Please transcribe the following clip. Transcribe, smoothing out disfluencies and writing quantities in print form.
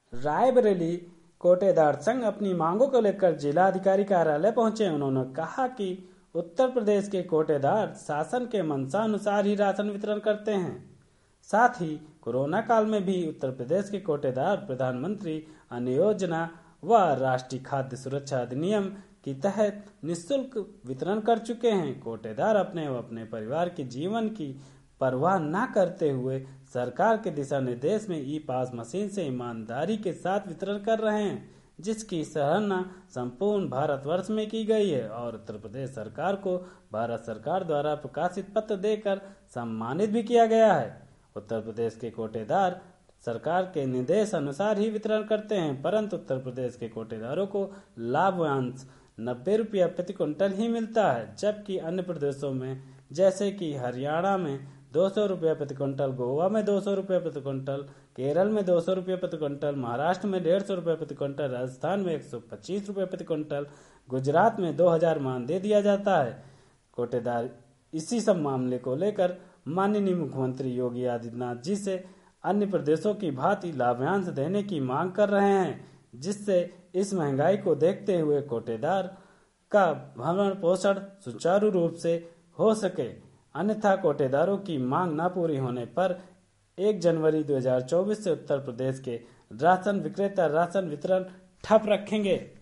रायबरेली कोटेदार संघ अपनी मांगों को लेकर जिलाधिकारी कार्यालय पहुंचे। उन्होंने कहा कि उत्तर प्रदेश के कोटेदार शासन के मंशानुसार ही राशन वितरण करते हैं। साथ ही कोरोना काल में भी उत्तर प्रदेश के कोटेदार प्रधानमंत्री अन्न योजना व राष्ट्रीय खाद्य सुरक्षा अधिनियम के तहत निःशुल्क वितरण कर चुके हैं। कोटेदार अपने व अपने परिवार के जीवन की परवाह न करते हुए सरकार के दिशा निर्देश में ई पास मशीन से ईमानदारी के साथ वितरण कर रहे हैं, जिसकी सराहना संपूर्ण भारतवर्ष में की गई है और उत्तर प्रदेश सरकार को भारत सरकार द्वारा प्रकाशित पत्र देकर सम्मानित भी किया गया है। उत्तर प्रदेश के कोटेदार सरकार के निर्देश अनुसार ही वितरण करते हैं, परंतु उत्तर प्रदेश के कोटेदारों को लाभांश 90 रुपया प्रति क्विंटल ही मिलता है, जबकि अन्य प्रदेशों में जैसे कि हरियाणा में 200 रुपया प्रति क्विंटल, गोवा में 200 रुपया प्रति क्विंटल, केरल में 200 रुपया प्रति क्विंटल, महाराष्ट्र में 150 रुपया प्रति क्विंटल, राजस्थान में 125 रुपये प्रति क्विंटल, गुजरात में 2000 मान दे दिया जाता है। कोटेदार इसी सब मामले को लेकर माननीय मुख्यमंत्री योगी आदित्यनाथ जी से अन्य प्रदेशों की भांति लाभांश देने की मांग कर रहे हैं, जिससे इस महंगाई को देखते हुए कोटेदार का भरण पोषण सुचारू रूप से हो सके। अन्यथा कोटेदारों की मांग न पूरी होने पर 1 जनवरी 2024 से उत्तर प्रदेश के राशन विक्रेता राशन वितरण ठप रखेंगे।